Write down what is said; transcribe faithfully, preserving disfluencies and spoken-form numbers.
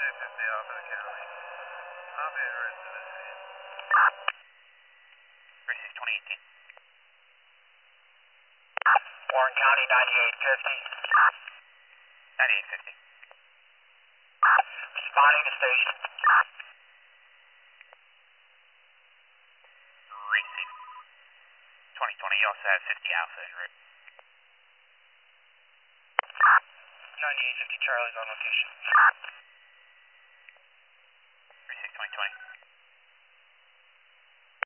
fifty Alpha to County. Copy and rest of the scene. thirty-six twenty eighteen. Warren County, ninety-eight fifty. ninety-eight fifty. Responding to station. Receive. twenty twenty, you also have fifty Alpha en route. ninety-eight fifty Charlie's on location. thirty-six twenty twenty.